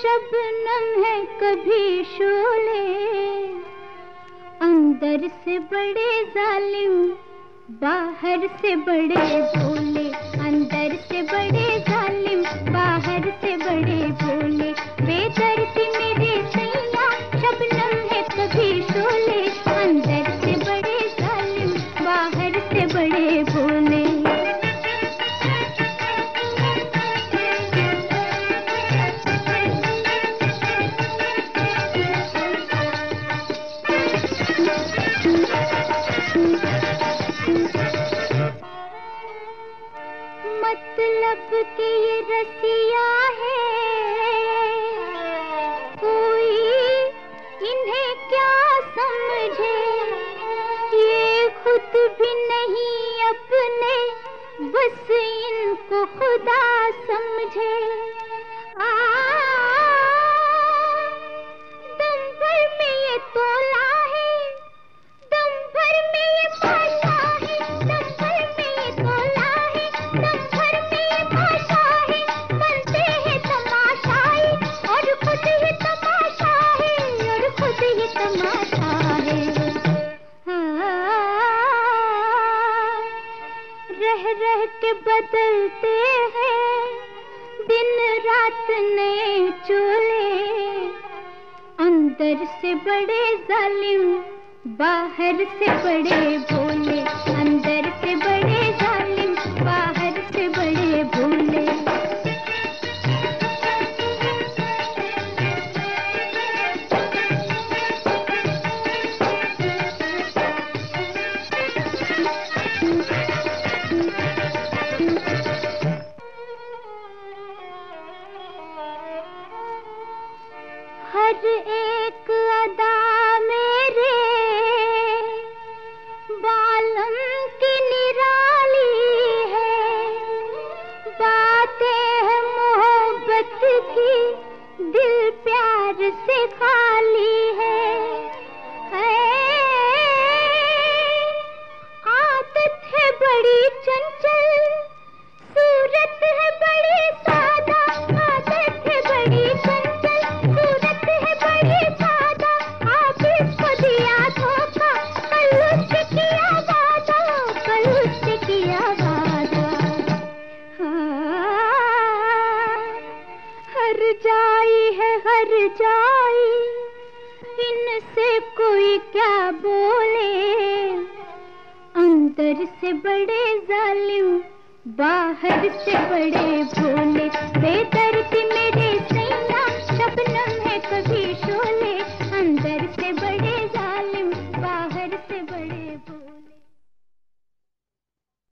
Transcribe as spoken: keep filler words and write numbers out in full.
शबनम है कभी शोले, अंदर से बड़े जालिम बाहर से बड़े भोले, अंदर से बड़े जालिम बाहर से बड़े भोले। बेदर्दी मेरे सैया शबनम है कभी शोले, अंदर से बड़े जालिम बाहर से बड़े भोले। मतलब कि ये रसिया है, कोई इन्हें क्या समझे, ये खुद भी नहीं अपने, बस इनको खुदा समझे। आ, दम भर में ये तोला है, दम भर में ये पाशा है, दम भर में ये तोला है, दम भर में ये पाशा है। बनते हैं तमाशाई और खुद ही तमाशा है, और खुद ही तमाशा है। रह रह के बदलते हैं दिन रात नए चोले, अंदर से बड़े जालिम बाहर से बड़े भोले, अंदर से बड़े जालिम बाहर से बड़े भोले। हर एक अदा मेरे बालम की निराली है, बातें हैं मोहब्बत की दिल प्यार से खाली है। है आदत है बड़ी चंचल, सूरत है बड़ी सादा, आदत है बड़ी चंचल, सूरत है बड़ी सादा। आप इसको दिया धोखा, कल उससे किया वादा, कल उससे किया वादा। हाँ, हर जाई है हर जाई, इनसे कोई क्या बोले, अंदर से बड़े जालिम बाहर से बड़े भोले। बेदर्दी मेरे सैया शबनम है कभी शोले, अंदर से बड़े